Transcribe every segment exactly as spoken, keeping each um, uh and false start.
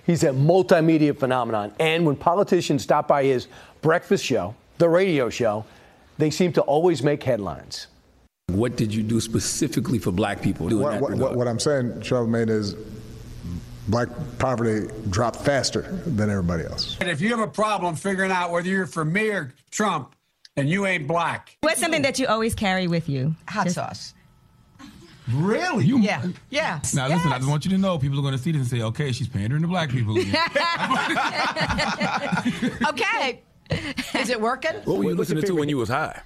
He's a multimedia phenomenon. And when politicians stop by his breakfast show, the radio show, they seem to always make headlines. What did you do specifically for black people? What, what, what, what I'm saying, Charlamagne, is black poverty dropped faster than everybody else. And if you have a problem figuring out whether you're for me or Trump and you ain't black. What's something that you always carry with you? Hot Just- sauce. Really? You, yeah. Yeah. Now, yes. listen, I just want you to know people are going to see this and say, okay, she's pandering to black people again. Okay. Is it working? What were you listening to when you was high?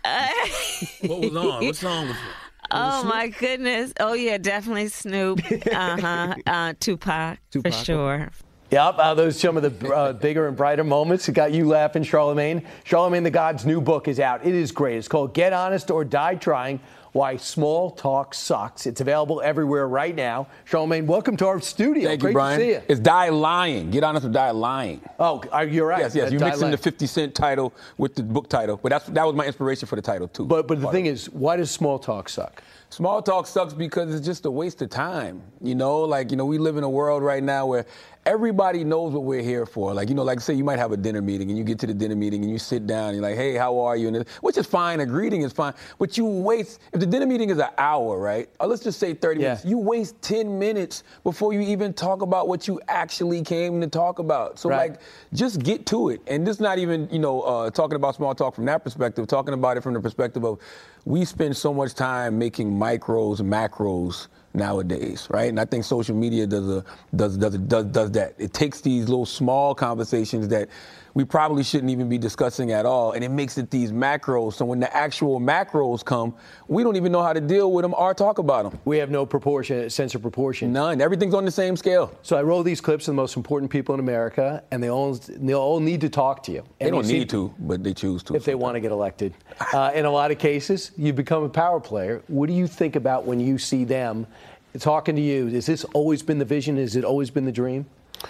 What was on? What song was it? Oh, my goodness. Oh, yeah, definitely Snoop. Uh-huh. Uh, Tupac, Tupac, for sure. Yep, uh, those are some of the uh, bigger and brighter moments that got you laughing, Charlamagne. Charlamagne the God's new book is out. It is great. It's called Get Honest or Die Trying, Why Small Talk Sucks. It's available everywhere right now. Charlamagne, welcome to our studio. Thank Great you, Brian. to see you. It's Die Lying. Get Honest or Die Lying. Oh, are you right? Yes, yes. Uh, You Die mixed in Lying. the fifty cent title with the book title. But that's that was my inspiration for the title, too. But, but the thing is, why does small talk suck? Small talk sucks because it's just a waste of time. You know, like, you know, we live in a world right now where everybody knows what we're here for. Like, you know, like say you might have a dinner meeting and you get to the dinner meeting and you sit down and you're like, hey, how are you? And it, which is fine. A greeting is fine. But you waste, if the dinner meeting is an hour, right? Or let's just say thirty Yeah. minutes. You waste ten minutes before you even talk about what you actually came to talk about. So Right. like, just get to it. And this not even, you know, uh, talking about small talk from that perspective, talking about it from the perspective of we spend so much time making micros, macros nowadays, right? And I think social media does a does does does does that. It takes these little small conversations that we probably shouldn't even be discussing at all, and it makes it these macros. So when the actual macros come, we don't even know how to deal with them or talk about them. We have no proportion, sense of proportion. None. Everything's on the same scale. So I roll these clips of the most important people in America, and they all they all need to talk to you. They And don't you need to, but they choose to. if they want to get elected. Uh, in a lot of cases, you become a power player. What do you think about when you see them talking to you? Has this always been the vision? Has it always been the dream?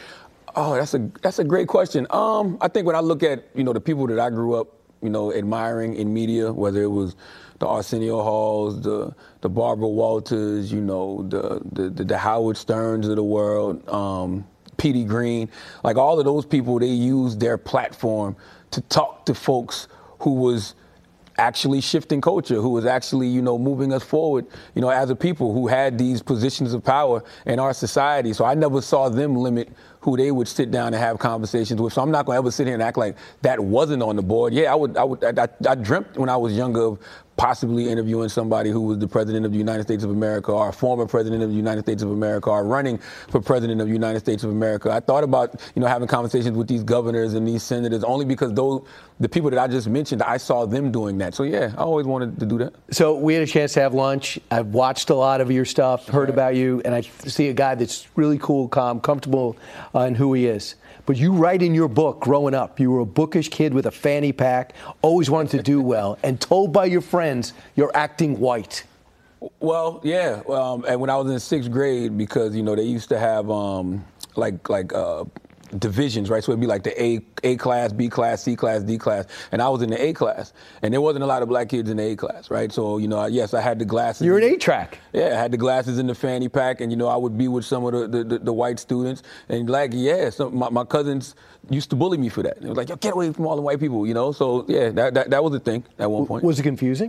Oh, that's a that's a great question. Um, I think when I look at, you know, the people that I grew up, you know, admiring in media, whether it was the Arsenio Halls, the the Barbara Walters, you know, the the, the, the Howard Sterns of the world, um, Petey Green, like all of those people, they used their platform to talk to folks who was actually shifting culture, who was actually, you know, moving us forward, you know, as a people who had these positions of power in our society. So I never saw them limit who they would sit down and have conversations with. So I'm not going to ever sit here and act like that wasn't on the board. Yeah, I would. I would. I, I, I dreamt when I was younger of possibly interviewing somebody who was the president of the United States of America, or a former president of the United States of America, or running for president of the United States of America. I thought about, you know, having conversations with these governors and these senators only because those, the people that I just mentioned, I saw them doing that. So yeah, I always wanted to do that. So we had a chance to have lunch. I've watched a lot of your stuff, heard Right. about you, and I see a guy that's really cool, calm, comfortable uh, in who he is. But you write in your book, growing up, you were a bookish kid with a fanny pack, always wanted to do well, and told by your friends you're acting white. Well, yeah, um, and when I was in sixth grade, because, you know, they used to have um, like like uh, divisions, right? So it'd be like the A A class, B class, C class, D class, and I was in the A class, and there wasn't a lot of black kids in the A class, right? So, you know, I- yes, I had the glasses. You're an A-track. Yeah, I had the glasses in the fanny pack, and, you know, I would be with some of the, the, the, the white students, and like, yeah, some, my, my cousins used to bully me for that. It was like, yo, get away from all the white people, you know? So, yeah, that that, that was a thing at one point. Was it confusing?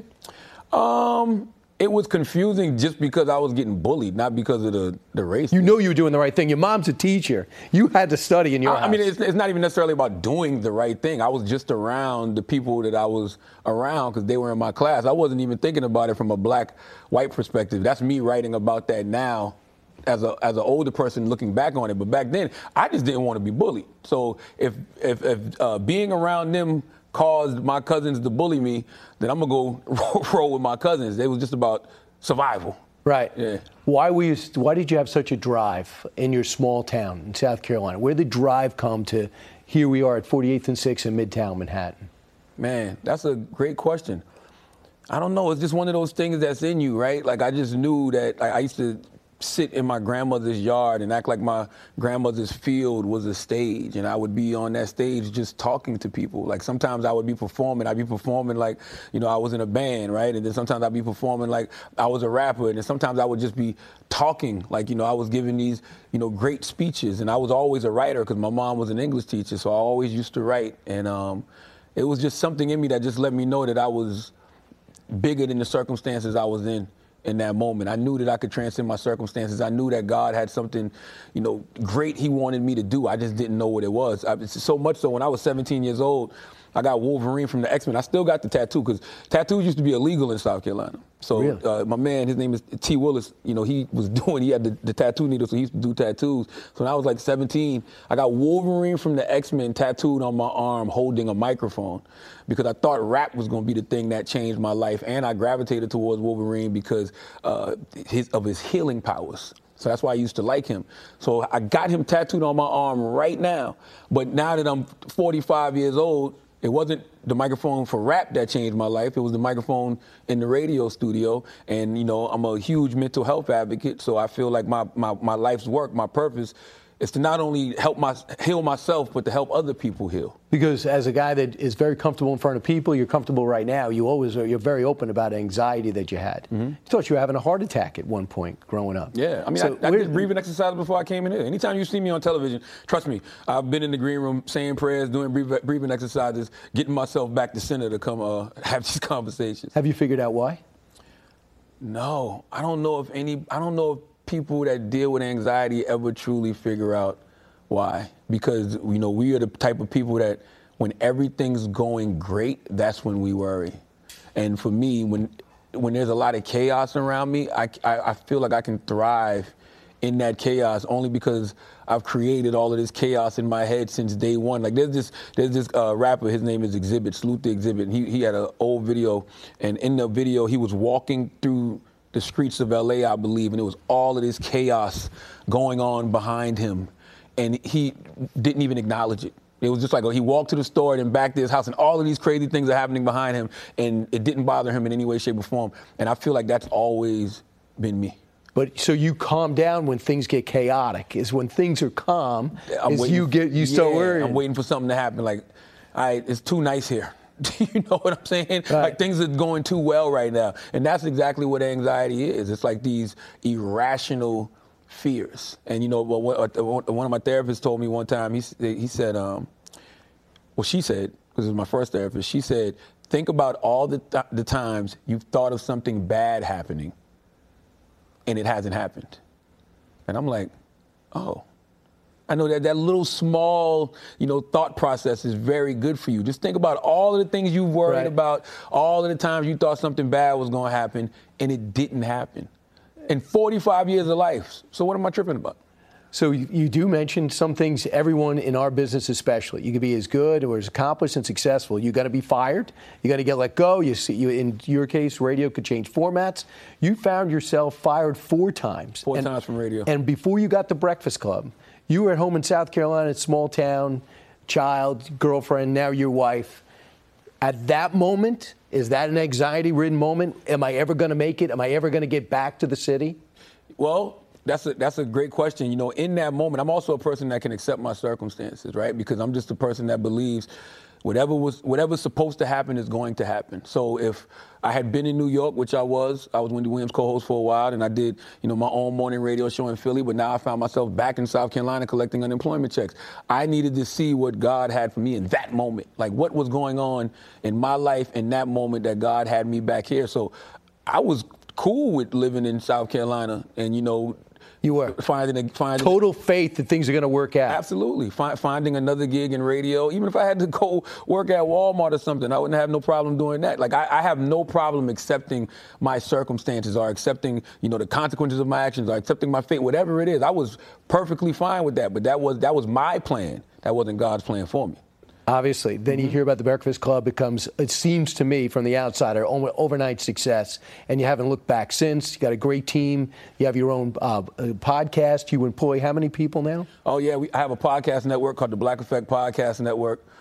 Um, it was confusing just because I was getting bullied, not because of the, the race. You know you were doing the right thing. Your mom's a teacher. You had to study in your I, house. I mean, it's, it's not even necessarily about doing the right thing. I was just around the people that I was around because they were in my class. I wasn't even thinking about it from a black-white perspective. That's me writing about that now as a as an older person looking back on it. But back then, I just didn't want to be bullied. So if if, if uh, being around them caused my cousins to bully me, then I'm going to go roll with my cousins. It was just about survival. Right. Yeah. Why were you? Why did you have such a drive in your small town in South Carolina? Where did the drive come to? Here we are at forty-eighth and sixth in Midtown Manhattan. Man, that's a great question. I don't know. It's just one of those things that's in you, right? Like, I just knew that I, I used to sit in my grandmother's yard and act like my grandmother's field was a stage, and I would be on that stage just talking to people. Like sometimes I would be performing, I'd be performing like, you know, I was in a band, right? And then sometimes I'd be performing like I was a rapper, and then sometimes I would just be talking like, you know, I was giving these, you know, great speeches, and I was always a writer because my mom was an English teacher, so I always used to write, and um, it was just something in me that just let me know that I was bigger than the circumstances I was in. In that moment, I knew that I could transcend my circumstances. I knew that God had something, you know, great He wanted me to do. I just didn't know what it was. I, so much so when I was seventeen years old, I got Wolverine from the X-Men. I still got the tattoo because tattoos used to be illegal in South Carolina. So Really? uh, my man, his name is T. Willis, you know, he was doing, he had the, the tattoo needle, so he used to do tattoos. So when I was like seventeen, I got Wolverine from the X-Men tattooed on my arm holding a microphone because I thought rap was going to be the thing that changed my life. And I gravitated towards Wolverine because uh, his, of his healing powers. So that's why I used to like him. So I got him tattooed on my arm right now. But now that I'm forty-five years old, it wasn't the microphone for rap that changed my life. It was the microphone in the radio studio. And, you know, I'm a huge mental health advocate, so I feel like my, my, my life's work, my purpose, is to not only help my heal myself, but to help other people heal. Because as a guy that is very comfortable in front of people, you're comfortable right now. You always are, you're very open about anxiety that you had. Mm-hmm. You thought you were having a heart attack at one point growing up. Yeah, I mean, so I, I did breathing exercises before I came in here. Anytime you see me on television, trust me, I've been in the green room saying prayers, doing breathing exercises, getting myself back to center to come uh, have these conversations. Have you figured out why? No, I don't know if any. I don't know if people that deal with anxiety ever truly figure out why. Because, you know, we are the type of people that when everything's going great, that's when we worry. And for me, when when there's a lot of chaos around me, I, I, I feel like I can thrive in that chaos only because I've created all of this chaos in my head since day one. Like there's this there's this uh, rapper, his name is Exhibit, Salute the Exhibit. He, he had an old video, and in the video, he was walking through the streets of L A, I believe, and it was all of this chaos going on behind him, and he didn't even acknowledge it. It was just like, oh, he walked to the store and then back to his house, and all of these crazy things are happening behind him, and it didn't bother him in any way, shape, or form. And I feel like that's always been me. But so you calm down when things get chaotic. Is when things are calm, I'm is waiting, you get you start yeah, worrying. I'm waiting for something to happen. Like, all right, it's too nice here. Do you know what I'm saying? Right. Like things are going too well right now. And that's exactly what anxiety is. It's like these irrational fears. And, you know, one of my therapists told me one time, he, he said, um, well, she said, because it was my first therapist, she said, think about all the, th- the times you've thought of something bad happening and it hasn't happened. And I'm like, oh. I know that that little small, you know, thought process is very good for you. Just think about all of the things you've worried right. about, all of the times you thought something bad was going to happen, and it didn't happen. In forty-five years of life. So what am I tripping about? So you, you do mention some things, everyone in our business especially. You can be as good or as accomplished and successful. You got to be fired. You got to get let go. You see, you, in your case, radio could change formats. You found yourself fired four times. Four and, times from radio. And before you got the Breakfast Club, you were at home in South Carolina, small town, child, girlfriend, now your wife. At that moment, is that an anxiety-ridden moment? Am I ever going to make it? Am I ever going to get back to the city? Well, that's a, that's a great question. You know, in that moment, I'm also a person that can accept my circumstances, right? Because I'm just a person that believes whatever was whatever's supposed to happen is going to happen. So if I had been in New York, which I was, I was Wendy Williams co-host for a while, and I did, you know, my own morning radio show in Philly, but now I found myself back in South Carolina collecting unemployment checks. I needed to see what God had for me in that moment, like what was going on in my life in that moment that God had me back here. So I was cool with living in South Carolina and, you know, You were finding a finding total faith that things are going to work out. Absolutely, Find, finding another gig in radio. Even if I had to go work at Walmart or something, I wouldn't have no problem doing that. Like I, I have no problem accepting my circumstances or accepting, you know, the consequences of my actions or accepting my fate, whatever it is. I was perfectly fine with that. But that was that was my plan. That wasn't God's plan for me. Obviously. Then you hear about the Breakfast Club. Becomes, it seems to me, from the outsider, overnight success. And you haven't looked back since. You got a great team. You have your own uh, podcast. You employ how many people now? Oh, yeah. We, I have a podcast network called the Black Effect Podcast Network.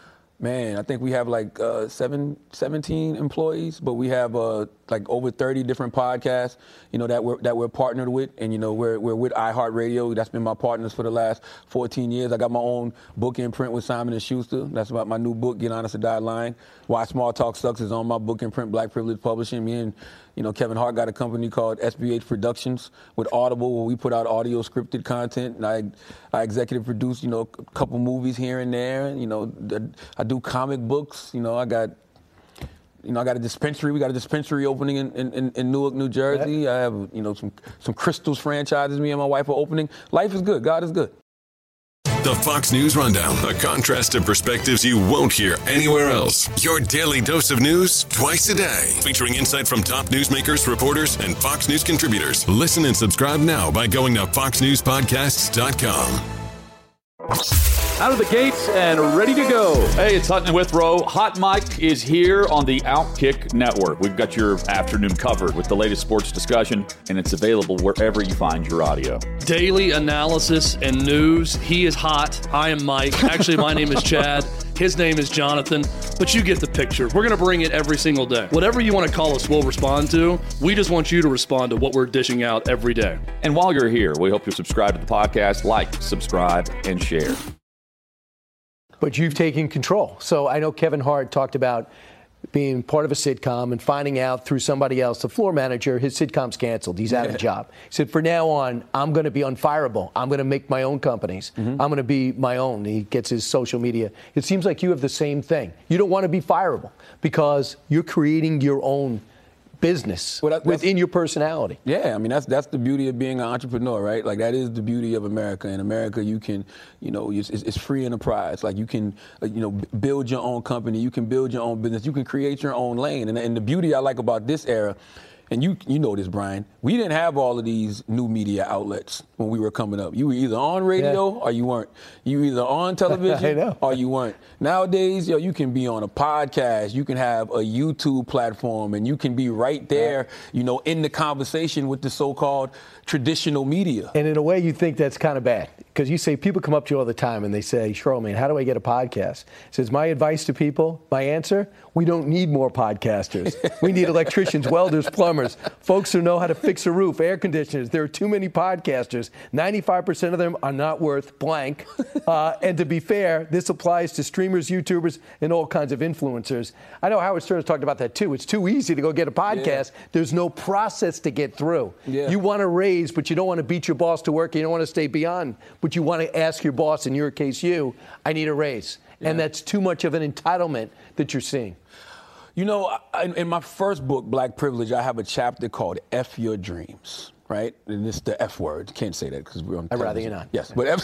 Man, I think we have like uh, seven, seventeen employees, but we have uh, like over thirty different podcasts, you know, that we're that we're partnered with, and you know, we're we're with iHeartRadio. That's been my partners for the last fourteen years. I got my own book in print with Simon and Schuster. That's about my new book, Get Honest or Die Lying. Why Small Talk Sucks is on my book in print, Black Privilege Publishing. Me and you know Kevin Hart got a company called S B H Productions with Audible, where we put out audio scripted content, and I I executive produce you know a couple movies here and there. You know, I do comic books. You know, I got. You know, I got a dispensary. We got a dispensary opening in, in, in Newark, New Jersey. Yep. I have, you know, some some Crystals franchises me and my wife are opening. Life is good. God is good. The Fox News Rundown, a contrast of perspectives you won't hear anywhere else. Your daily dose of news twice a day, featuring insight from top newsmakers, reporters, and Fox News contributors. Listen and subscribe now by going to fox news podcasts dot com. Out of the gates and ready to go. Hey, it's Hutton Withrow. Hot Mike is here on the Outkick Network. We've got your afternoon covered with the latest sports discussion, and it's available wherever you find your audio. Daily analysis and news. He is hot. I am Mike. Actually, my name is Chad. His name is Jonathan, but you get the picture. We're going to bring it every single day. Whatever you want to call us, we'll respond to. We just want you to respond to what we're dishing out every day. And while you're here, we hope you subscribe to the podcast, like, subscribe, and share. But you've taken control. So I know Kevin Hart talked about being part of a sitcom and finding out through somebody else, the floor manager, his sitcom's canceled. He's out of a job. He said, from now on, I'm going to be unfireable. I'm going to make my own companies. Mm-hmm. I'm going to be my own. He gets his social media. It seems like you have the same thing. You don't want to be fireable because you're creating your own business well, that, within your personality. Yeah, I mean, that's that's the beauty of being an entrepreneur, right? Like, that is the beauty of America. In America, you can, you know, it's, it's free enterprise. Like, you can, uh, you know, build your own company. You can build your own business. You can create your own lane. And, and the beauty I like about this era, and you you know this, Brian, we didn't have all of these new media outlets when we were coming up. You were either on radio yeah. or you weren't. You were either on television or you weren't. Nowadays, yo, you can be on a podcast, you can have a YouTube platform, and you can be right there, yeah. you know, in the conversation with the so-called traditional media. And in a way, you think that's kind of bad. Because you say, people come up to you all the time and they say, Charlamagne, how do I get a podcast? Says, my advice to people, my answer, we don't need more podcasters. We need electricians, welders, plumbers, folks who know how to fix a roof, air conditioners. There are too many podcasters. ninety-five percent of them are not worth blank. Uh, and to be fair, this applies to streamers, YouTubers, and all kinds of influencers. I know Howard Stern has talked about that too. It's too easy to go get a podcast. Yeah. There's no process to get through. Yeah. You want to raise, but you don't want to beat your boss to work. You don't want to stay beyond. But you want to ask your boss, in your case, you, I need a raise. Yeah. And that's too much of an entitlement that you're seeing. You know, in my first book, Black Privilege, I have a chapter called F Your Dreams, right? And it's the F word. Can't say that because we're on I'd rather you not. Yes, but F-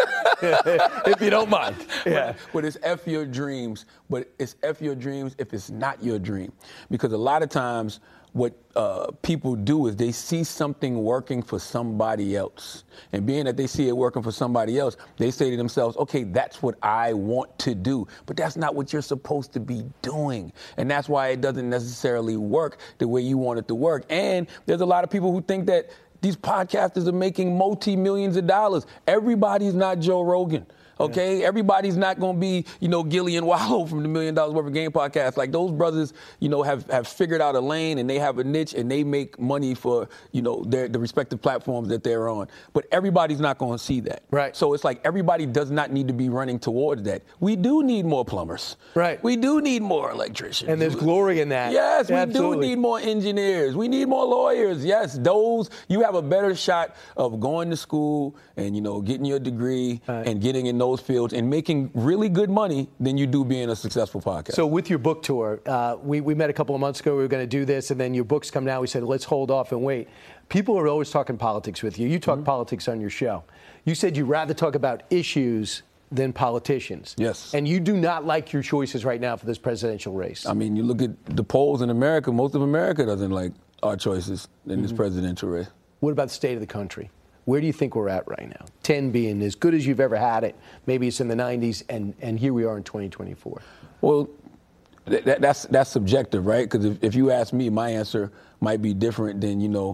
if you don't mind. Yeah. But, but it's F Your Dreams, but it's F Your Dreams if it's not your dream. Because a lot of times what uh, people do is they see something working for somebody else. And being that they see it working for somebody else, they say to themselves, okay, that's what I want to do. But that's not what you're supposed to be doing. And that's why it doesn't necessarily work the way you want it to work. And there's a lot of people who think that these podcasters are making multi-millions of dollars. Everybody's not Joe Rogan. Okay, yeah. Everybody's not going to be, you know, Gillian Wallow from the Million Dollars Worth of Game podcast. Like, those brothers, you know, have, have figured out a lane and they have a niche and they make money for, you know, their the respective platforms that they're on. But everybody's not going to see that. Right. So it's like everybody does not need to be running towards that. We do need more plumbers. Right. We do need more electricians. And there's glory in that. Yes, we Absolutely. do need more engineers. We need more lawyers. Yes, those, you have a better shot of going to school and, you know, getting your degree right. and getting in those fields and making really good money than you do being a successful podcast. So with your book tour, uh, we, we met a couple of months ago. We were going to do this, and then your books come out. We said, let's hold off and wait. People are always talking politics with you. You talk mm-hmm. politics on your show. You said you'd rather talk about issues than politicians. Yes. And you do not like your choices right now for this presidential race. I mean, you look at the polls in America, most of America doesn't like our choices in mm-hmm. this presidential race. What about the state of the country? Where do you think we're at right now? ten being as good as you've ever had it. Maybe it's in the nineties, and, and here we are in twenty twenty-four. Well, th- that's that's subjective, right? Because if, if you ask me, my answer might be different than, you know,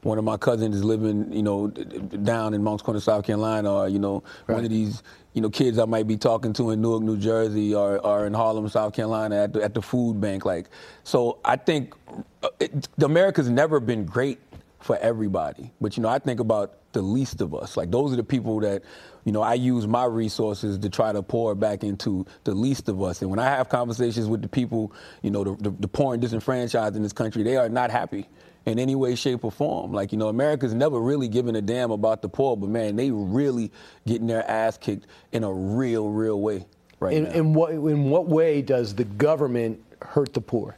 one of my cousins is living, you know, down in Moncks Corner, South Carolina, or, you know, right. one of these, you know, kids I might be talking to in Newark, New Jersey, or, or in Harlem, South Carolina at the, at the food bank. Like, so I think it, America's never been great for everybody. But, you know, I think about the least of us. Like, those are the people that, you know, I use my resources to try to pour back into the least of us. And when I have conversations with the people, you know, the, the, the poor and disenfranchised in this country, they are not happy in any way, shape, or form. Like, you know, America's never really given a damn about the poor, but, man, they really getting their ass kicked in a real, real way right in, now. In what, in what way does the government hurt the poor?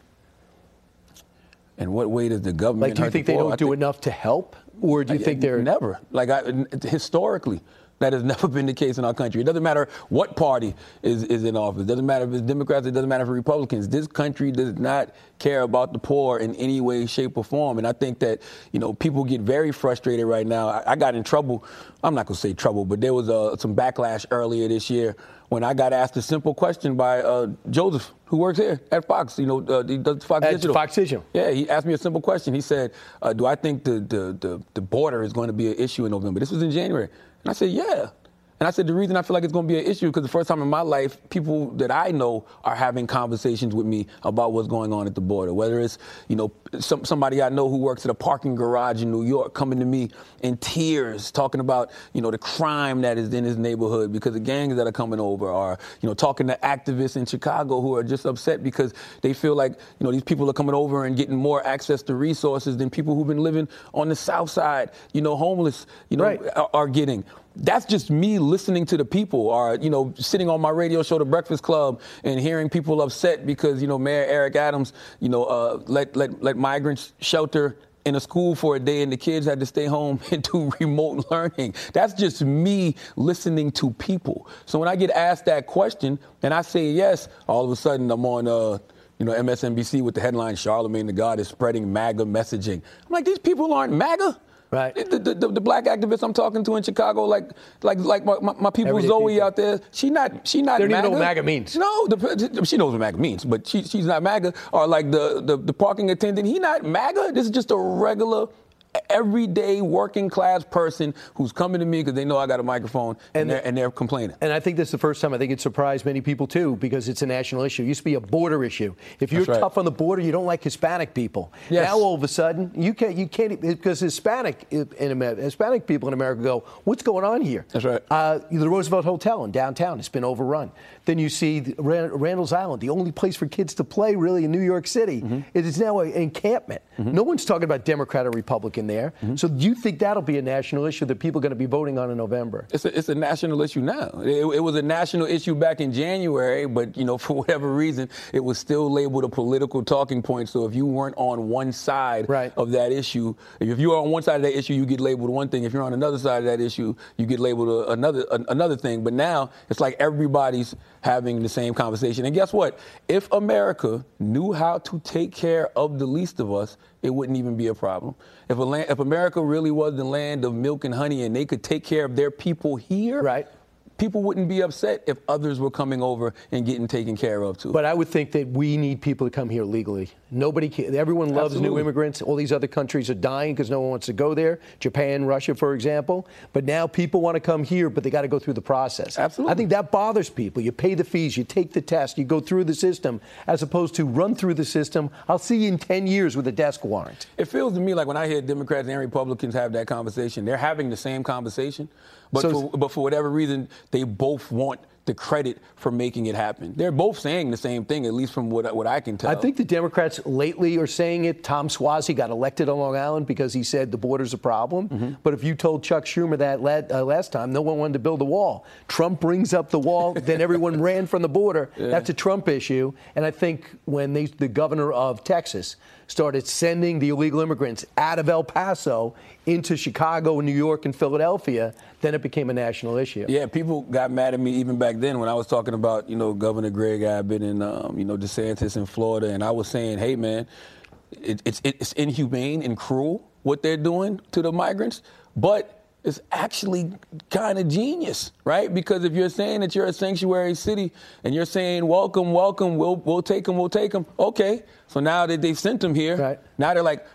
In what way does the government Like, do you hurt think the they poor? don't I do think, enough to help? Or do you I, think they're... Never. Like, I, historically, that has never been the case in our country. It doesn't matter what party is, is in office. It doesn't matter if it's Democrats. It doesn't matter if it's Republicans. This country does not care about the poor in any way, shape, or form. And I think that, you know, people get very frustrated right now. I, I got in trouble. I'm not going to say trouble, but there was uh, some backlash earlier this year when I got asked a simple question by uh, Joseph, who works here at Fox. You know, uh, he does Fox at Digital. Fox Digital. Yeah, he asked me a simple question. He said, uh, do I think the, the, the, the border is going to be an issue in November? This was in January. And I said, yeah. And I said, the reason I feel like it's going to be an issue because the first time in my life, people that I know are having conversations with me about what's going on at the border. Whether it's, you know, some, somebody I know who works at a parking garage in New York coming to me in tears talking about, you know, the crime that is in his neighborhood because the gangs that are coming over, or, you know, talking to activists in Chicago who are just upset because they feel like, you know, these people are coming over and getting more access to resources than people who've been living on the South Side, you know, homeless, you know, right. are, are getting. That's just me listening to the people, or, you know, sitting on my radio show, The Breakfast Club, and hearing people upset because, you know, Mayor Eric Adams, you know, uh, let, let, let migrants shelter in a school for a day and the kids had to stay home and do remote learning. That's just me listening to people. So when I get asked that question and I say yes, all of a sudden I'm on, uh, you know, M S N B C with the headline, Charlamagne the God is spreading MAGA messaging. I'm like, these people aren't MAGA. Right. The, the, the, the black activists I'm talking to in Chicago, like like like my, my, my people Everyday Zoe people. out there, she not she not They don't MAGA. even know what MAGA means. No, the, she knows what MAGA means, but she she's not MAGA. Or like the, the, the parking attendant, he not MAGA. This is just a regular, everyday working class person who's coming to me because they know I got a microphone and, and, they're, and they're complaining. And I think this is the first time I think it surprised many people, too, because it's a national issue. It used to be a border issue. If you're That's right. tough on the border, you don't like Hispanic people. Yes. Now, all of a sudden, you can't, you can't, because Hispanic in America, Hispanic people in America go, what's going on here? That's right. Uh, the Roosevelt Hotel in downtown has been overrun. Then you see the, Randall's Island, the only place for kids to play, really, in New York City. Mm-hmm. It is now an encampment. Mm-hmm. No one's talking about Democrat or Republican there. Mm-hmm. So do you think that'll be a national issue that people are going to be voting on in November? It's a, it's a national issue now. It, it was a national issue back in January, but, you know, for whatever reason, it was still labeled a political talking point. So if you weren't on one side right. of that issue, if you are on one side of that issue, you get labeled one thing. If you're on another side of that issue, you get labeled a, another a, another thing. But now it's like everybody's having the same conversation. And guess what? If America knew how to take care of the least of us, it wouldn't even be a problem. If, a land, if America really was the land of milk and honey and they could take care of their people here, right. people wouldn't be upset if others were coming over and getting taken care of too. But I would think that we need people to come here legally. Nobody can, everyone loves Absolutely. new immigrants. All these other countries are dying because no one wants to go there. Japan, Russia, for example. But now people want to come here, but they got to go through the process. Absolutely. I think that bothers people. You pay the fees, you take the test, you go through the system, as opposed to run through the system. I'll see you in ten years with a desk warrant. It feels to me like when I hear Democrats and Republicans have that conversation, they're having the same conversation, but, So- for, but for whatever reason, they both want the credit for making it happen. They're both saying the same thing, at least from what, what I can tell. I think the Democrats lately are saying it. Tom Suozzi got elected on Long Island because he said the border's a problem. Mm-hmm. But if you told Chuck Schumer that last, uh, last time, no one wanted to build a wall. Trump brings up the wall, then everyone ran from the border. Yeah. That's a Trump issue. And I think when they, the governor of Texas started sending the illegal immigrants out of El Paso into Chicago, New York, and Philadelphia, then it became a national issue. Yeah, people got mad at me even back then when I was talking about, you know, Governor Greg Abbott and, um, you know, DeSantis in Florida. And I was saying, hey, man, it, it's, it's inhumane and cruel what they're doing to the migrants. But it's actually kind of genius, right? Because if you're saying that you're a sanctuary city and you're saying, welcome, welcome, we'll we'll take them, we'll take them. Okay. So now that they've sent them here, right. now they're like,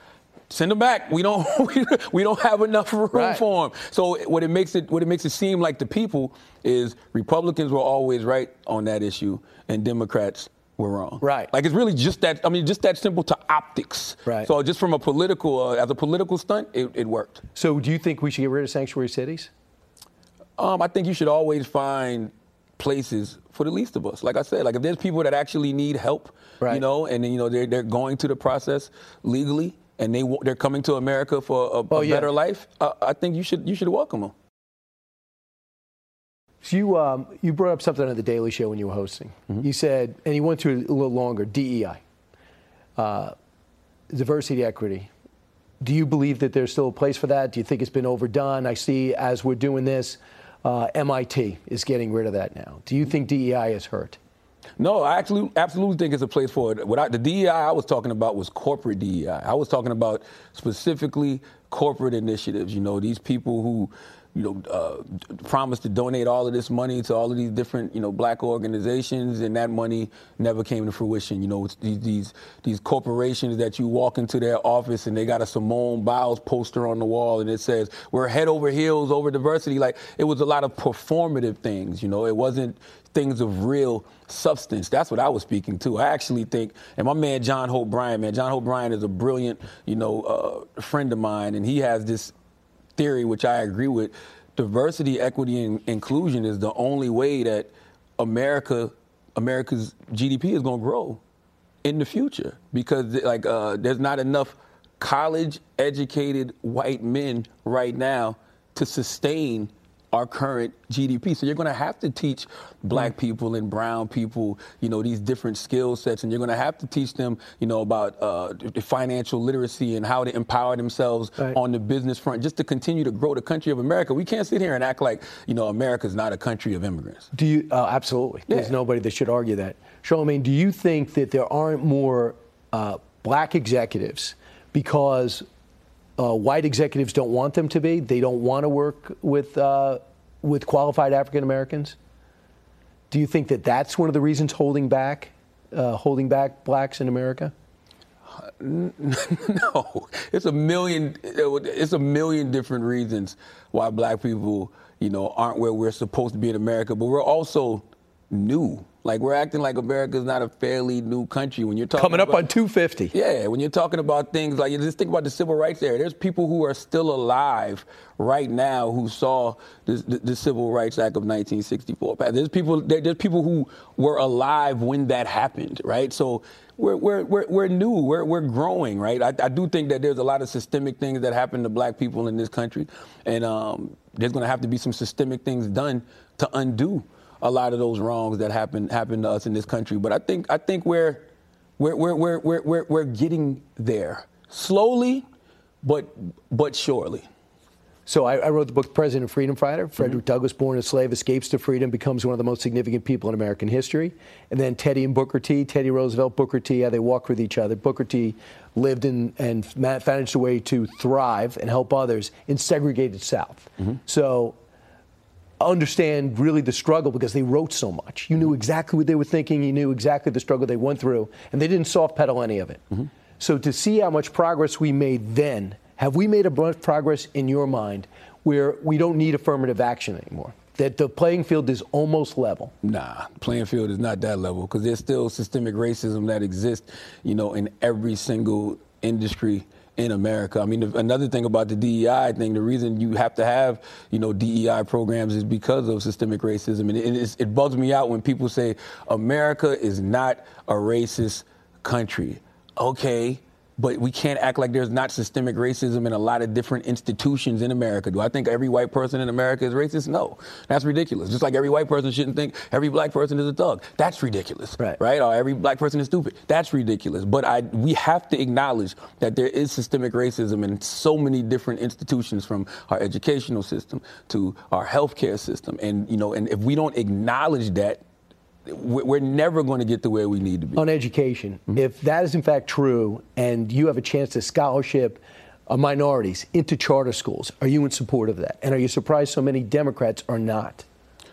send them back. We don't we don't have enough room right. for them. So what it makes it what it makes it seem like to people is Republicans were always right on that issue and Democrats were wrong. Right. Like it's really just that. I mean, just that simple to optics. Right. So just from a political uh, as a political stunt, it, it worked. So do you think we should get rid of sanctuary cities? Um, I think you should always find places for the least of us. Like I said, like if there's people that actually need help, right. you know, and then, you know, they're, they're going through the process legally and they, they're coming to America for a, oh, a yeah. better life, uh, I think you should you should welcome them. So you, um, you brought up something on The Daily Show when you were hosting. Mm-hmm. You said, and you went through it a little longer, D E I, uh, diversity, equity. Do you believe that there's still a place for that? Do you think it's been overdone? I see as we're doing this, Uh, M I T is getting rid of that now. Do you think D E I is hurt? No, I actually absolutely think it's a place for it. What I, the D E I I was talking about was corporate D E I. I was talking about specifically corporate initiatives. You know, these people who, you know, uh, promised to donate all of this money to all of these different, you know, black organizations, and that money never came to fruition. You know, it's these these, these corporations that you walk into their office and they got a Simone Biles poster on the wall and it says, we're head over heels over diversity. Like, it was a lot of performative things, you know. It wasn't things of real substance. That's what I was speaking to. I actually think, and my man John Hope Bryant, man, John Hope Bryant is a brilliant, you know, uh, friend of mine, and he has this theory, which I agree with. Diversity, equity, and inclusion is the only way that America, America's G D P is going to grow in the future, because like uh, there's not enough college-educated white men right now to sustain our current G D P. So you're going to have to teach black people and brown people, you know, these different skill sets, and you're going to have to teach them, you know, about uh, financial literacy and how to empower themselves right. on the business front, just to continue to grow the country of America. We can't sit here and act like, you know, America's not a country of immigrants. Do you? Uh, absolutely. Yeah. There's nobody that should argue that. Charlamagne, do you think that there aren't more uh, black executives because Uh, white executives don't want them to be? They don't want to work with uh, with qualified African Americans? Do you think that that's one of the reasons holding back, uh, holding back blacks in America? No, it's a million. It's a million different reasons why black people, you know, aren't where we're supposed to be in America. But we're also new. Like, we're acting like America's not a fairly new country. When you're talking coming up about, on two fifty. Yeah, when you're talking about things like, just think about the civil rights era. There's people who are still alive right now who saw this, the, the Civil Rights Act of nineteen sixty-four. There's people. There, there's people who were alive when that happened, right? So we're we're we're, we're new. We're we're growing, right? I, I do think that there's a lot of systemic things that happen to black people in this country, and um, there's going to have to be some systemic things done to undo a lot of those wrongs that happen happen to us in this country. But I think I think we're we're we're we're we're we're, we're getting there slowly, but but surely. So I, I wrote the book President Freedom Fighter. Frederick mm-hmm. Douglass, born a slave, escapes to freedom, becomes one of the most significant people in American history. And then Teddy and Booker T, Teddy Roosevelt, Booker T, how they walked with each other. Booker T lived in and managed a way to thrive and help others in segregated South. Mm-hmm. So understand really the struggle, because they wrote so much. You knew exactly what they were thinking. You knew exactly the struggle they went through, and they didn't soft pedal any of it. Mm-hmm. So to see how much progress we made then, have we made a much progress in your mind where we don't need affirmative action anymore? That the playing field is almost level? Nah, playing field is not that level, because there's still systemic racism that exists, you know, in every single industry in America. I mean, another thing about the D E I thing, the reason you have to have, you know, D E I programs is because of systemic racism. And it, it, it bugs me out when people say America is not a racist country. Okay, but we can't act like there's not systemic racism in a lot of different institutions in America. Do I think every white person in America is racist? No. That's ridiculous. Just like every white person shouldn't think every black person is a thug. That's ridiculous. Right. Right? Or every black person is stupid. That's ridiculous. But I we have to acknowledge that there is systemic racism in so many different institutions, from our educational system to our healthcare system. And, you know, and if we don't acknowledge that, we're never going to get to where we need to be. On education, mm-hmm. if that is in fact true, and you have a chance to scholarship uh, minorities into charter schools, are you in support of that? And are you surprised so many Democrats are not?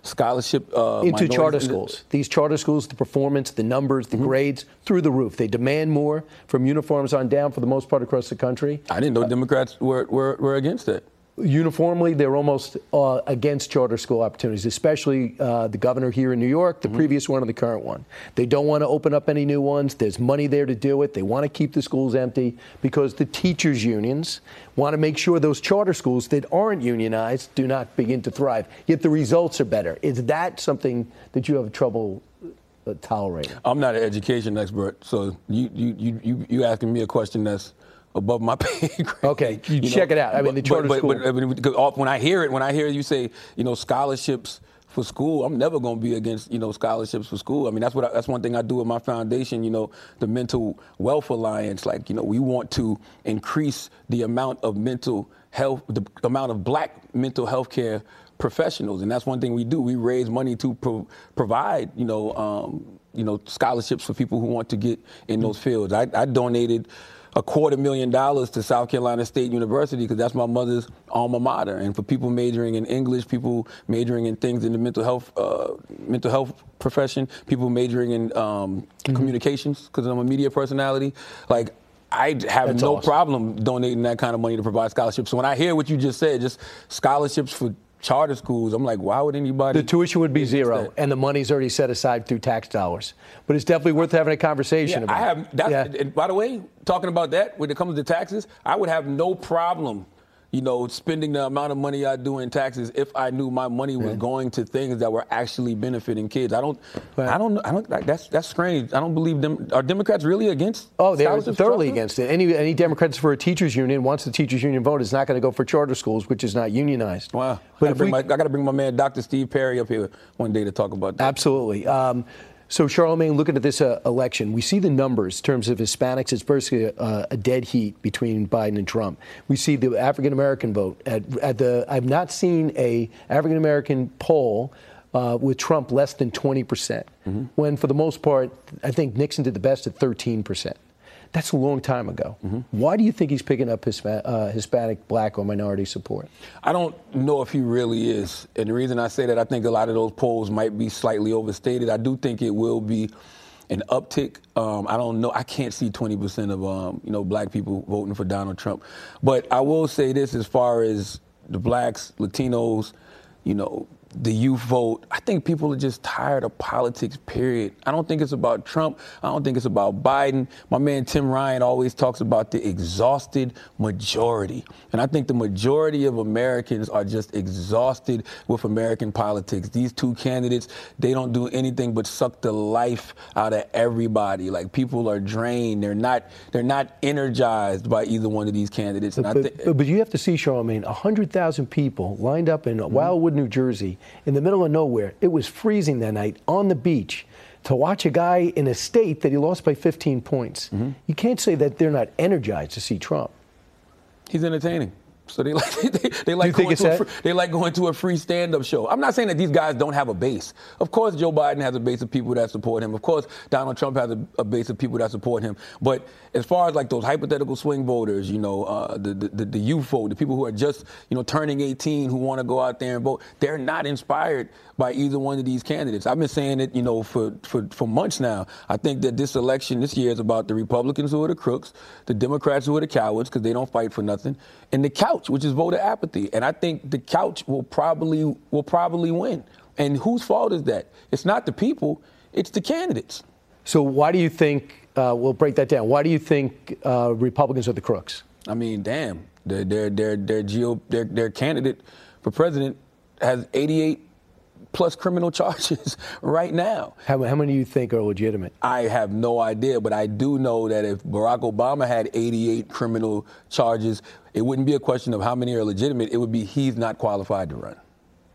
scholarship uh, into charter minorities. schools. These charter schools, the performance, the numbers, the Mm-hmm. grades, through the roof. They demand more from uniforms on down for the most part across the country. I didn't know Uh, Democrats were, were, were against it. Uniformly, they're almost uh, against charter school opportunities, especially uh, the governor here in New York, the Mm-hmm. previous one and the current one. They don't want to open up any new ones. There's money there to do it. They want to keep the schools empty because the teachers' unions want to make sure those charter schools that aren't unionized do not begin to thrive. Yet the results are better. Is that something that you have trouble uh, tolerating? I'm not an education expert, so you you you you, you asking me a question that's above my pay grade. Okay, you check it out. I mean, the charter but, school. But, but, but when I hear it, when I hear you say, you know, scholarships for school, I'm never going to be against, you know, scholarships for school. I mean, that's what I, that's one thing I do with my foundation, you know, the Mental Wealth Alliance. Like, you know, we want to increase the amount of mental health, the amount of black mental health care professionals, and that's one thing we do. We raise money to pro- provide, you know, um, you know, scholarships for people who want to get in those fields. I, I donated a quarter million dollars to South Carolina State University because that's my mother's alma mater. And for people majoring in English, people majoring in things in the mental health uh, mental health profession, people majoring in um, mm-hmm. communications because I'm a media personality, like I have That's no awesome. problem donating that kind of money to provide scholarships. So when I hear what you just said, just scholarships for charter schools, I'm like, why would anybody? The tuition would be zero, and the money's already set aside through tax dollars. But it's definitely worth having a conversation Yeah, about. I have. That's, Yeah. And by the way, talking about that, when it comes to taxes, I would have no problem, you know, spending the amount of money I do in taxes if I knew my money was Yeah. going to things that were actually benefiting kids. I don't. Right. I don't. I don't. That's that's strange. I don't believe them. Are Democrats really against? Oh, they're scholarships, thoroughly Charles? against it. Any any Democrats for a teachers union, once the teachers union vote, is not going to go for charter schools, which is not unionized. Wow. But I if gotta, bring we- my, I got to bring my man Doctor Steve Perry up here one day to talk about that. Absolutely. Um, so, Charlemagne, looking at this uh, election, we see the numbers in terms of Hispanics. It's basically a, a dead heat between Biden and Trump. We see the African American vote at, at the. I've not seen a African American poll uh, with Trump less than twenty percent. Mm-hmm. When, for the most part, I think Nixon did the best at thirteen percent. That's a long time ago. Mm-hmm. Why do you think he's picking up Hispa- uh, Hispanic, black, or minority support? I don't know if he really is. And the reason I say that, I think a lot of those polls might be slightly overstated. I do think it will be an uptick. Um, I don't know. I can't see twenty percent of, um, you know, black people voting for Donald Trump. But I will say this as far as the blacks, Latinos, you know, the youth vote, I think people are just tired of politics, period. I don't think it's about Trump. I don't think it's about Biden. My man Tim Ryan always talks about the exhausted majority. And I think the majority of Americans are just exhausted with American politics. These two candidates, they don't do anything but suck the life out of everybody. Like, people are drained. They're not they're not energized by either one of these candidates. And But, I think but, but you have to see, Charlemagne, one hundred thousand people lined up in Wildwood, New Jersey, in the middle of nowhere. It was freezing that night on the beach to watch a guy in a state that he lost by fifteen points. Mm-hmm. You can't say that they're not energized to see Trump. He's entertaining. So they like they, they like think going it's to a that? free, they like going to a free stand-up show. I'm not saying that these guys don't have a base. Of course, Joe Biden has a base of people that support him. Of course, Donald Trump has a, a base of people that support him. But as far as like those hypothetical swing voters, you know, uh, the, the the youth vote, the people who are just you know turning eighteen who want to go out there and vote, they're not inspired by either one of these candidates. I've been saying it, you know, for for for months now. I think that this election this year is about the Republicans who are the crooks, the Democrats who are the cowards because they don't fight for nothing, and the couch, which is voter apathy. And I think the couch will probably will probably win. And whose fault is that? It's not the people, it's the candidates. So why do you think, uh, we'll break that down, why do you think uh, Republicans are the crooks? I mean, damn, their their their their, geo, their their candidate for president has eighty-eight plus criminal charges right now. How, how many do you think are legitimate? I have no idea, but I do know that if Barack Obama had eighty-eight criminal charges, it wouldn't be a question of how many are legitimate. It would be he's not qualified to run.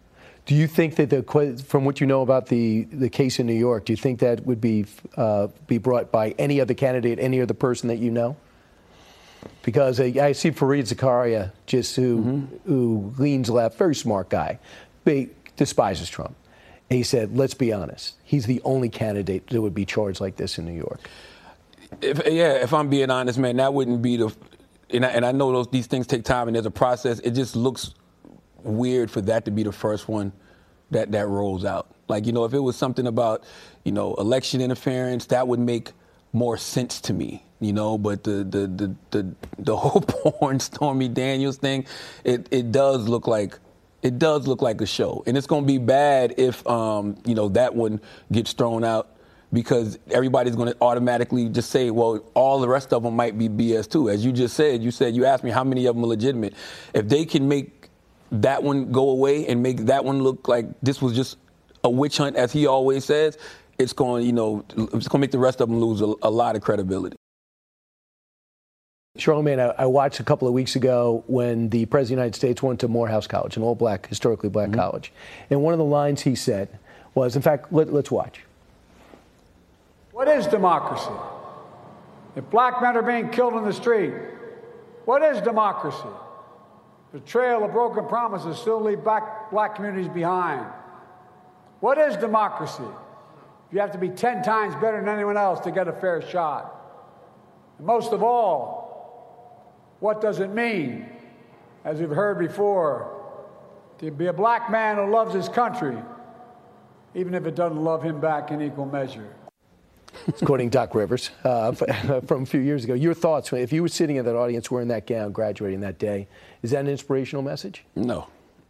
Do you think that, the, from what you know about the, the case in New York, do you think that would be uh, be brought by any other candidate, any other person that you know? Because uh, I see Fareed Zakaria, just who mm-hmm. who leans left, very smart guy, but he despises Trump. And he said, let's be honest, he's the only candidate that would be charged like this in New York. If, yeah, if I'm being honest, man, that wouldn't be the. And I, and I know those these things take time and there's a process. It just looks weird for that to be the first one that, that rolls out. Like, you know, if it was something about, you know, election interference, that would make more sense to me, you know, but the the the the, the whole porn Stormy Daniels thing, it, it does look like it does look like a show. And it's going to be bad if, um, you know, that one gets thrown out, because everybody's going to automatically just say, well, all the rest of them might be B S too. As you just said, you said, you asked me how many of them are legitimate. If they can make that one go away and make that one look like this was just a witch hunt, as he always says, it's going, you know, it's going to make the rest of them lose a, a lot of credibility. Charlamagne, I, I watched a couple of weeks ago when the President of the United States went to Morehouse College, an all-black, historically black mm-hmm. college. And one of the lines he said was, in fact, let, let's watch. What is democracy? If black men are being killed in the street, what is democracy? The trail of broken promises still leave black, black communities behind. What is democracy? You have to be ten times better than anyone else to get a fair shot. And most of all, what does it mean, as we've heard before, to be a black man who loves his country, even if it doesn't love him back in equal measure? It's quoting Doc Rivers uh, from a few years ago. Your thoughts, if you were sitting in that audience wearing that gown, graduating that day, is that an inspirational message? No.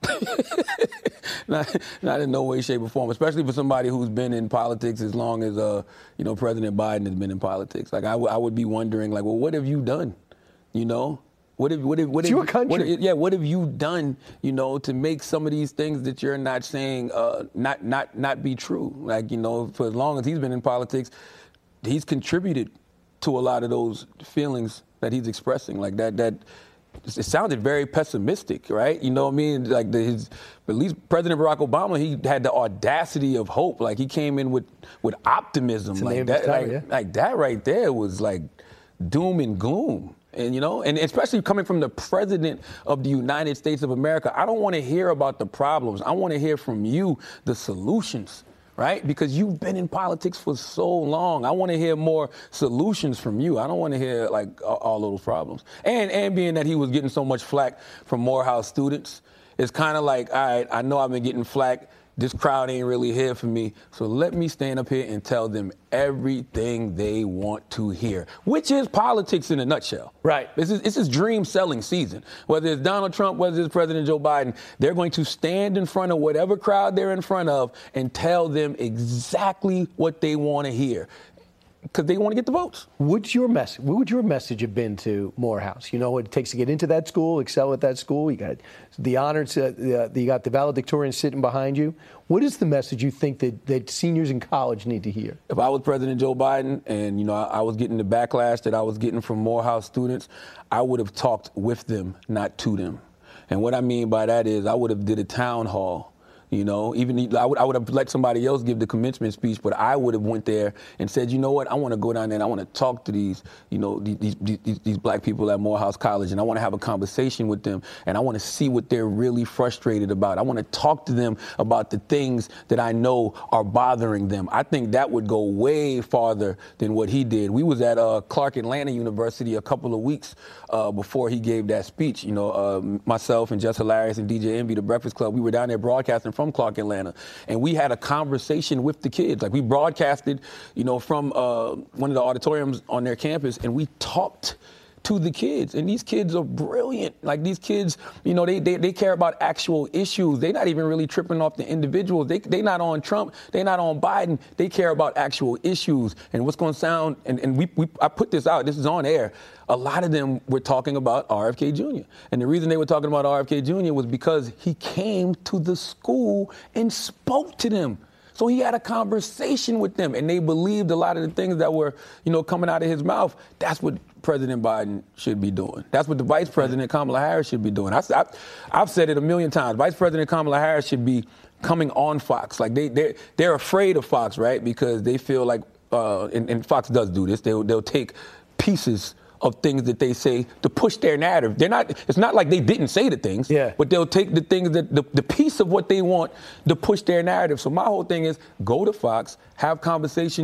not, not in no way, shape, or form, especially for somebody who's been in politics as long as, uh, you know, President Biden has been in politics. Like, I, w- I would be wondering, like, well, what have you done? You know? What have, what have, what it's have, your country. What, yeah, what have you done, you know, to make some of these things that you're not saying uh, not, not, not be true? Like, you know, for as long as he's been in politics, he's contributed to a lot of those feelings that he's expressing. Like, that, that, it sounded very pessimistic, right? You know what I mean? Like, the, his, at least President Barack Obama, he had the audacity of hope. Like, he came in with, with optimism. Like that, time, like, yeah. like that right there was like doom and gloom. And, you know, and especially coming from the president of the United States of America, I don't want to hear about the problems. I want to hear from you the solutions. Right? Because you've been in politics for so long. I want to hear more solutions from you. I don't want to hear, like, all those problems. And and being that he was getting so much flack from Morehouse students, it's kind of like, all right, I know I've been getting flack. This crowd ain't really here for me. So let me stand up here and tell them everything they want to hear, which is politics in a nutshell. Right. This is, this is dream selling season. Whether it's Donald Trump, whether it's President Joe Biden, they're going to stand in front of whatever crowd they're in front of and tell them exactly what they want to hear, because they want to get the votes. What's your message? What would your message have been to Morehouse? You know what it takes to get into that school, excel at that school. You got the honors, uh, the, you got the valedictorian sitting behind you. What is the message you think that, that seniors in college need to hear? If I was President Joe Biden and, you know, I, I was getting the backlash that I was getting from Morehouse students, I would have talked with them, not to them. And what I mean by that is I would have did a town hall. You know, even I would, I would have let somebody else give the commencement speech, but I would have went there and said, you know what, I want to go down there and I want to talk to these, you know, these, these, these black people at Morehouse College, and I want to have a conversation with them, and I want to see what they're really frustrated about. I want to talk to them about the things that I know are bothering them. I think that would go way farther than what he did. We was at uh, Clark Atlanta University a couple of weeks uh, before he gave that speech. You know, uh, myself and Jess Hilarious and D J Envy, the Breakfast Club, we were down there broadcasting from from Clark Atlanta, and we had a conversation with the kids. Like, we broadcasted, you know, from uh, one of the auditoriums on their campus, and we talked to the kids. And these kids are brilliant. Like, these kids, you know, they they, they care about actual issues. They're not even really tripping off the individuals. They they not on Trump. They're not on Biden. They care about actual issues. And what's going to sound, and, and we, we I put this out, this is on air, a lot of them were talking about R F K Junior And the reason they were talking about R F K Junior was because he came to the school and spoke to them. So he had a conversation with them, and they believed a lot of the things that were, you know, coming out of his mouth. That's what President Biden should be doing. That's what the Vice President Kamala Harris should be doing. I, I, I've said it a million times. Vice President Kamala Harris should be coming on Fox. Like, they, they're, they're afraid of Fox, right? Because they feel like, uh, and, and Fox does do this, they'll, they'll take pieces of things that they say to push their narrative. They're not, it's not like they didn't say the things, yeah. but they'll take the things that, the, the piece of what they want to push their narrative. So my whole thing is, go to Fox, have conversations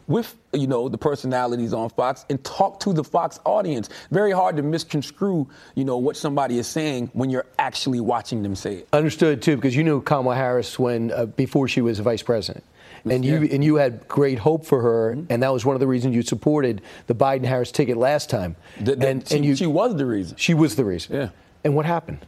with, you know, the personalities on Fox and talk to the Fox audience. Very hard to misconstrue, you know, what somebody is saying when you're actually watching them say it. Understood, too, because you knew Kamala Harris when uh, before she was a vice president. And you Yeah. and you had great hope for her, mm-hmm. and that was one of the reasons you supported the Biden-Harris ticket last time. The, the, and she, and you, she was the reason. She was the reason. Yeah. And what happened?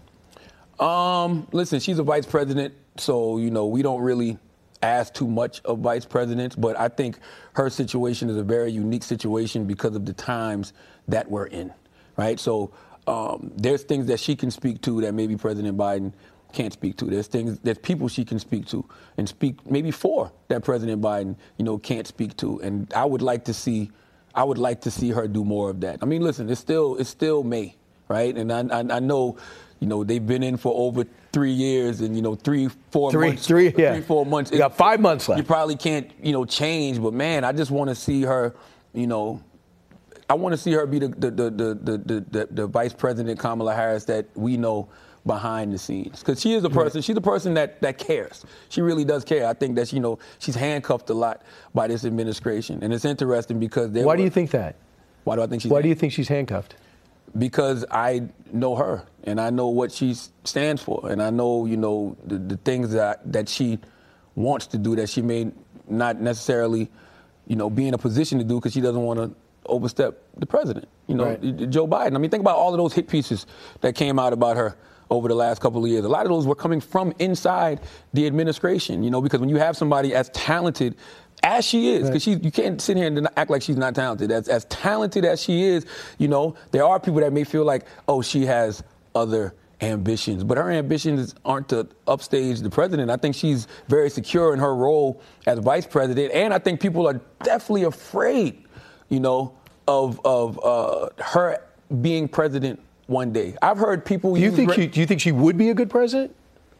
Um, listen, she's a vice president, so, you know, we don't really ask too much of vice presidents, but I think her situation is a very unique situation because of the times that we're in, right? So um, there's things that she can speak to that maybe President Biden can't speak to. There's things, there's people she can speak to and speak maybe for that President Biden, you know, can't speak to. And I would like to see, I would like to see her do more of that. I mean, listen, it's still, it's still May, right? And I, I, I know, you know, they've been in for over three years and, you know, three, four three, months. Three, yeah. Three, four months. You got five months left. You probably can't, you know, change. But, man, I just want to see her, you know, I want to see her be the the, the, the, the, the the vice president, Kamala Harris, that we know behind the scenes. Because she is a person, right. she's a person that, that cares. She really does care. I think that, you know, she's handcuffed a lot by this administration. And it's interesting because they Why were, do you think that? Why do I think she's Why do you think she's handcuffed? Because I know her and I know what she stands for, and I know, you know, the, the things that that she wants to do that she may not necessarily, you know, be in a position to do because she doesn't want to overstep the president, you know, right. Joe Biden. I mean, think about all of those hit pieces that came out about her over the last couple of years. A lot of those were coming from inside the administration, you know, because when you have somebody as talented as she is, because right. you can't sit here and act like she's not talented. As, as talented as she is, you know, there are people that may feel like, oh, she has other ambitions. But her ambitions aren't to upstage the president. I think she's very secure in her role as vice president. And I think people are definitely afraid, you know, of of uh, her being president one day. I've heard people. Do you use think re- she, do you think she would be a good president?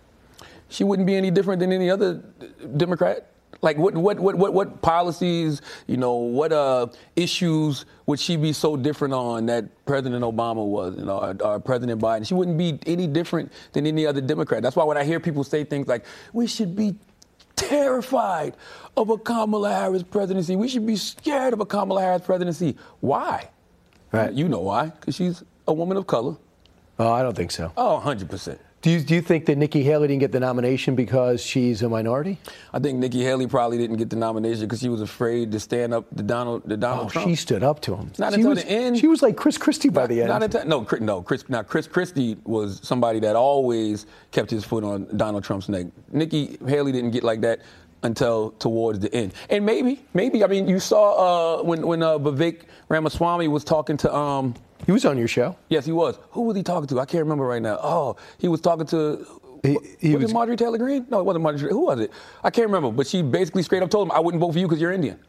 She wouldn't be any different than any other Democrat. Like what what what what what policies, you know, what uh, issues would she be so different on that President Obama was, you know, or, or President Biden? She wouldn't be any different than any other Democrat. That's why when I hear people say things like, we should be terrified of a Kamala Harris presidency, we should be scared of a Kamala Harris presidency. Why? Right. You know why? Because she's a woman of color. Oh, I don't think so. Oh, one hundred percent. Do you, do you think that Nikki Haley didn't get the nomination because she's a minority? I think Nikki Haley probably didn't get the nomination because she was afraid to stand up to Donald, to Donald oh, Trump. She stood up to him. Not she until was, the end. She was like Chris Christie by not, the end. Not until, no, no, Chris. Now Chris Christie was somebody that always kept his foot on Donald Trump's neck. Nikki Haley didn't get like that until towards the end. And maybe, maybe, I mean, you saw uh, when when uh, Vivek Ramaswamy was talking to. Um, he was on your show. Yes, he was. Who was he talking to? I can't remember right now. Oh, he was talking to. He, he was, was it Marjorie Taylor Greene? No, it wasn't Marjorie. Who was it? I can't remember. But she basically straight up told him, I wouldn't vote for you because you're Indian.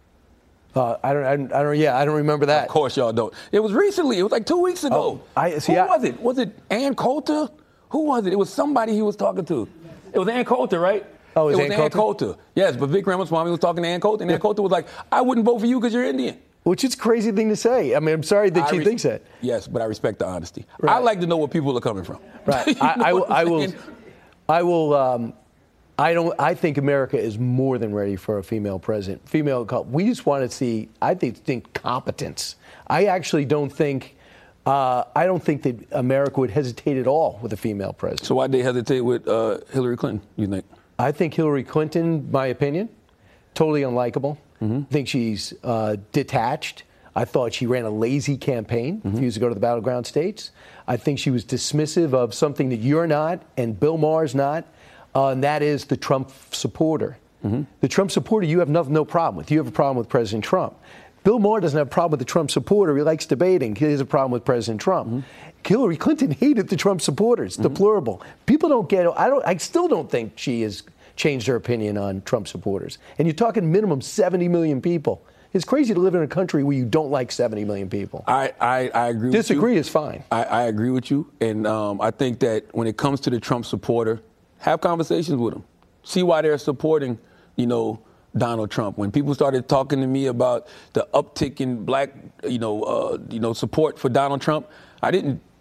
Uh, I don't. I don't. I don't. Yeah, I don't remember that. Of course, y'all don't. It was recently. It was like two weeks ago. Oh, I see. Who I, was it? Was it Ann Coulter? Who was it? It was somebody he was talking to. It was Ann Coulter, right? Oh, it was, it was Ann, Ann Coulter? Coulter. Yes, but Vivek Ramaswamy was talking to Ann Coulter, and yeah. Ann Coulter was like, I wouldn't vote for you because you're Indian. Which is a crazy thing to say. I mean, I'm sorry that I she res- thinks that. Yes, but I respect the honesty. Right. I like to know where people are coming from. Right. I, I, will, I will. I will. Um, I don't. I think America is more than ready for a female president. Female. We just want to see. I think think competence. I actually don't think. Uh, I don't think that America would hesitate at all with a female president. So why'd they hesitate with uh, Hillary Clinton? You think? I think Hillary Clinton, my opinion, totally unlikable. Mm-hmm. I think she's uh, detached. I thought she ran a lazy campaign, mm-hmm. refused to go to the battleground states. I think she was dismissive of something that you're not and Bill Maher's not, uh, and that is the Trump supporter. Mm-hmm. The Trump supporter you have no, no problem with. You have a problem with President Trump. Bill Maher doesn't have a problem with the Trump supporter. He likes debating. He has a problem with President Trump. Mm-hmm. Hillary Clinton hated the Trump supporters, mm-hmm. deplorable. People don't get it. I don't. I still don't think she has changed her opinion on Trump supporters. And you're talking minimum seventy million people. It's crazy to live in a country where you don't like seventy million people. I, I, I agree Disagree with you. is fine. I, I agree with you. And um, I think that when it comes to the Trump supporter, have conversations with them. See why they're supporting, you know, Donald Trump. When people started talking to me about the uptick in black, you know, uh, you know, support for Donald Trump, I didn't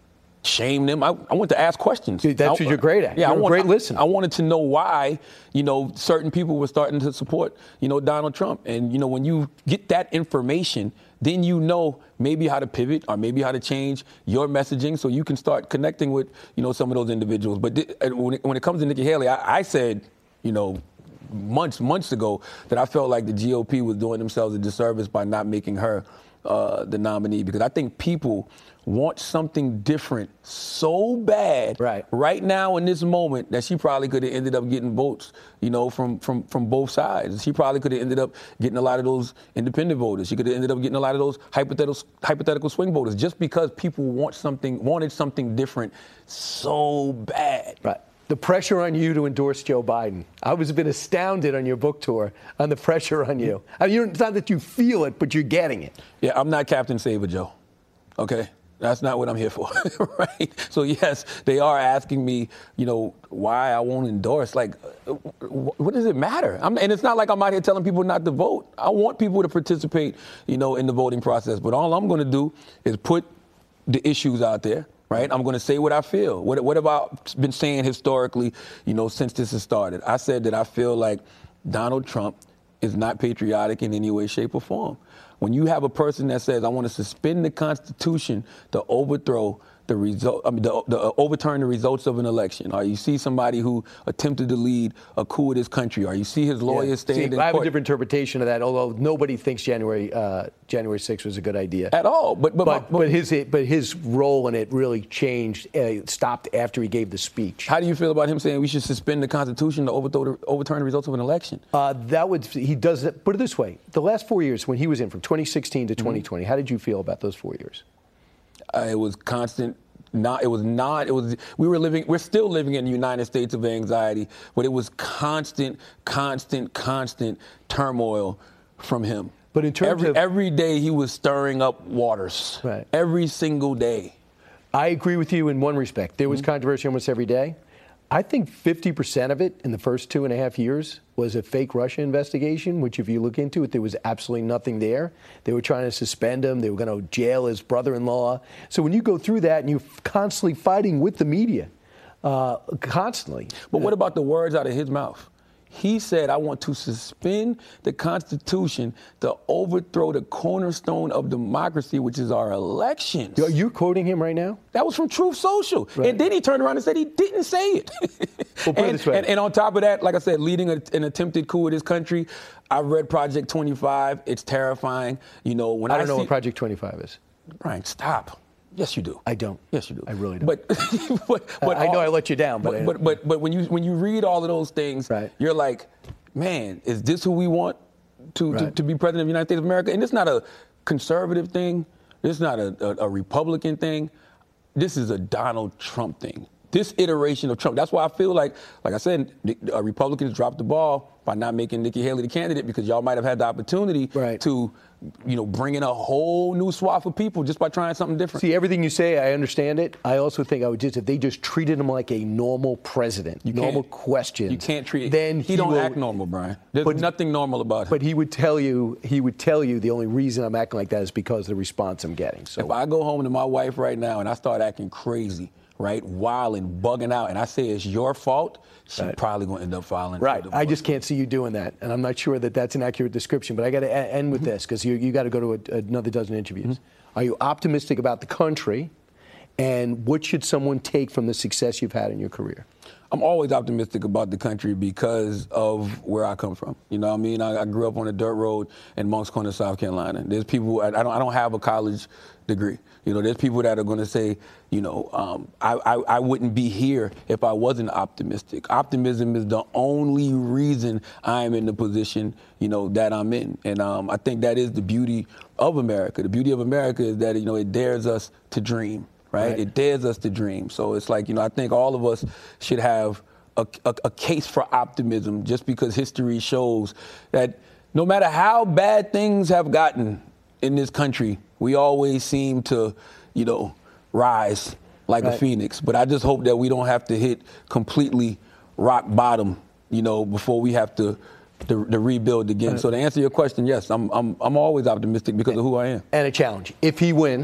shame them. I, I went to ask questions. Dude, that's I, what you're great at. Yeah, you're I a want, great listener. I wanted to know why, you know, certain people were starting to support, you know, Donald Trump. And, you know, when you get that information, then you know maybe how to pivot or maybe how to change your messaging so you can start connecting with, you know, some of those individuals. But th- when, it, when it comes to Nikki Haley, I, I said, you know, months, months ago that I felt like the G O P was doing themselves a disservice by not making her uh, the nominee, because I think people want something different so bad right. right now in this moment that she probably could have ended up getting votes, you know, from, from, from both sides. She probably could have ended up getting a lot of those independent voters. She could have ended up getting a lot of those hypothetical hypothetical swing voters just because people want something, wanted something different so bad. Right. The pressure on you to endorse Joe Biden. I was a bit astounded on your book tour on the pressure on you. I mean, it's not that you feel it, but you're getting it. Yeah, I'm not Captain Save a Joe. Okay? That's not what I'm here for, right? So, yes, they are asking me, you know, why I won't endorse. Like, what does it matter? I'm, and it's not like I'm out here telling people not to vote. I want people to participate, you know, in the voting process. But all I'm going to do is put the issues out there, right? I'm going to say what I feel. What, what have I been saying historically, you know, since this has started? I said that I feel like Donald Trump is not patriotic in any way, shape, or form. When you have a person that says, I want to suspend the Constitution to overthrow the result, I mean, the, the, uh, overturn the results of an election, or you see somebody who attempted to lead a coup of this country, or you see his lawyers yeah. stand see, in I have court. a different interpretation of that, although nobody thinks January uh, January sixth was a good idea at all. But but, but, but, but his but his role in it really changed. Uh, stopped after he gave the speech. How do you feel about him saying we should suspend the Constitution to overthrow the, overturn the results of an election? Uh, that would he does it. Put it this way: the last four years when he was in, from twenty sixteen to twenty twenty, mm-hmm. how did you feel about those four years? Uh, it was constant. Not, it was not, it was, we were living, we're still living in the United States of anxiety, but it was constant, constant, constant turmoil from him. But in terms every, of. Every day he was stirring up waters. Right. Every single day. I agree with you in one respect. There was mm-hmm. controversy almost every day. I think fifty percent of it in the first two and a half years was a fake Russia investigation, which if you look into it, there was absolutely nothing there. They were trying to suspend him. They were going to jail his brother-in-law. So when you go through that and you're constantly fighting with the media, uh, constantly. But what about the words out of his mouth? He said, I want to suspend the Constitution to overthrow the cornerstone of democracy, which is our elections. Are you quoting him right now? That was from Truth Social. Right. And then he turned around and said he didn't say it. Well, put and, it this way. And, and on top of that, like I said, leading a, an attempted coup of this country, I've read Project twenty-five. It's terrifying. You know, when I, I don't see, know what Project twenty-five is. Brian, stop. Yes, you do. I don't. Yes, you do. I really don't. But, but, but I know all, I let you down, but but, but but but when you when you read all of those things, right. You're like, man, is this who we want to, right. to to be president of the United States of America? And it's not a conservative thing. It's not a, a, a Republican thing. This is a Donald Trump thing. This iteration of Trump. That's why I feel like, like I said, uh, Republicans dropped the ball by not making Nikki Haley the candidate, because y'all might have had the opportunity right. to, you know, bring in a whole new swath of people just by trying something different. See, everything you say, I understand it. I also think I would just, if they just treated him like a normal president, you normal questions. You can't treat then he, he don't will, act normal, Brian. There's but, nothing normal about him. But he would tell you, he would tell you the only reason I'm acting like that is because of the response I'm getting. So if I go home to my wife right now and I start acting crazy, right, wilding, bugging out, and I say it's your fault, she's right. probably going to end up filing. Right. I just can't see you doing that, and I'm not sure that that's an accurate description. But I got to end with mm-hmm. this, because you you got to go to a, another dozen interviews. Mm-hmm. Are you optimistic about the country, and what should someone take from the success you've had in your career? I'm always optimistic about the country because of where I come from. You know what I mean? I, I grew up on a dirt road in Moncks Corner, South Carolina. There's people, I, I don't I don't have a college degree. You know, there's people that are going to say, you know, um, I, I, I wouldn't be here if I wasn't optimistic. Optimism is the only reason I am in the position, you know, that I'm in. And um, I think that is the beauty of America. The beauty of America is that, you know, it dares us to dream. Right? right? It dares us to dream. So it's like, you know, I think all of us should have a, a, a case for optimism, just because history shows that no matter how bad things have gotten in this country, we always seem to, you know, rise like right. a phoenix. But I just hope that we don't have to hit completely rock bottom, you know, before we have to to, to rebuild again. Right. So to answer your question, yes, I'm I'm I'm always optimistic because and, of who I am. And a challenge. If he wins,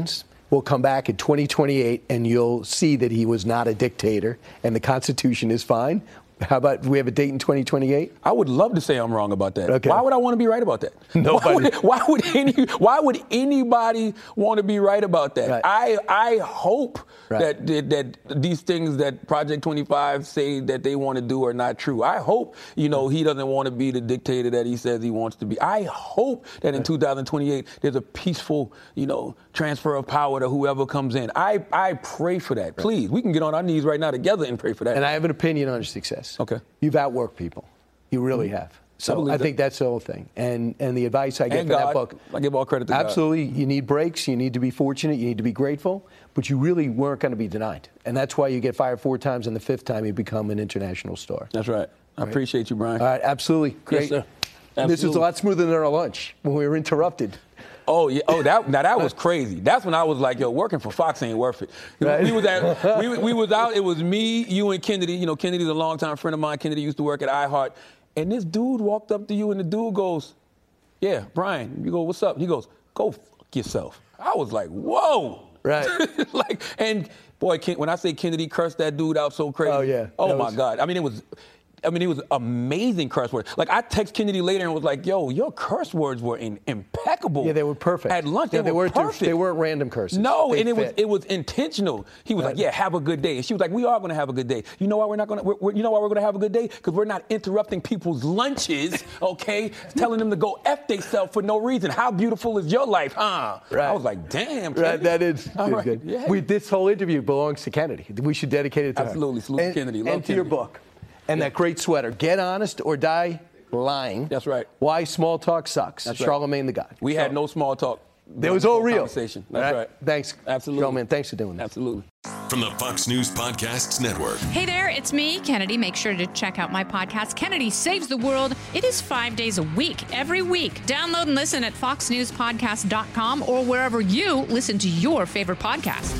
will come back in twenty twenty-eight, and you'll see that he was not a dictator, and the Constitution is fine. How about we have a date in twenty twenty-eight? I would love to say I'm wrong about that. Okay. Why would I want to be right about that? Nobody. Why would, why would any Why would anybody want to be right about that? Right. I I hope Right. that, that that these things that Project twenty-five say that they want to do are not true. I hope you know he doesn't want to be the dictator that he says he wants to be. I hope that in two thousand twenty-eight there's a peaceful you know transfer of power to whoever comes in. I I pray for that. Please, we can get on our knees right now together and pray for that. And I have an opinion on your success. Okay. You've outworked people. You really Mm-hmm. have. I So believe I, that. think that's the whole thing. And and the advice I get And from that God. book. I give all credit to God. Absolutely. You need breaks. You need to be fortunate. You need to be grateful. But you really weren't going to be denied. And that's why you get fired four times, and the fifth time you become an international star. That's right. I appreciate you, Brian. All right. Absolutely. Great. Yes, sir. This was Absolutely. a lot smoother than our lunch when we were interrupted. Oh yeah. Oh, that now that was crazy. That's when I was like, yo, working for Fox ain't worth it. Right. We was at, we, we was out. It was me, you, and Kennedy. You know, Kennedy's a longtime friend of mine. Kennedy used to work at iHeart, and this dude walked up to you, and the dude goes, "Yeah, Brian." You go, "What's up?" He goes, "Go fuck yourself." I was like, "Whoa." Right. like, and boy, Ken, when I say Kennedy cursed that dude out so crazy. Oh, yeah. Oh That my was- God. I mean, it was. I mean, it was amazing curse words. Like, I text Kennedy later and was like, yo, your curse words were in, impeccable. Yeah, they were perfect. At lunch, Yeah, they, were weren't perfect. They weren't random curses. No, They and it was fit. it was intentional. He was Right. like, yeah, have a good day. And she was like, we are going to have a good day. You know why we're not going to, you know why we're going to have a good day? Because we're not interrupting people's lunches, okay? Telling them to go F themselves for no reason. How beautiful is your life, huh? Right. I was like, damn, Right, Kennedy. that is All good. right, good. yeah. We, this whole interview belongs to Kennedy. We should dedicate it to Absolutely. her. Salute to and, Kennedy. Love and to your Kennedy. book. And that great sweater. Get honest or die lying. That's right. Why small talk sucks. That's right. Charlemagne the God. We had no small talk. There was all real. Conversation. That's right. Thanks. Absolutely. Charlemagne, thanks for doing that. Absolutely. From the Fox News Podcasts Network. Hey there, it's me, Kennedy. Make sure to check out my podcast, Kennedy Saves the World. It is five days a week, every week. Download and listen at fox news podcast dot com or wherever you listen to your favorite podcast.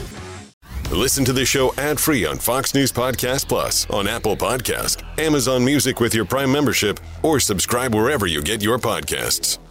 Listen to the show ad-free on Fox News Podcast Plus, on Apple Podcast, Amazon Music with your Prime membership, or subscribe wherever you get your podcasts.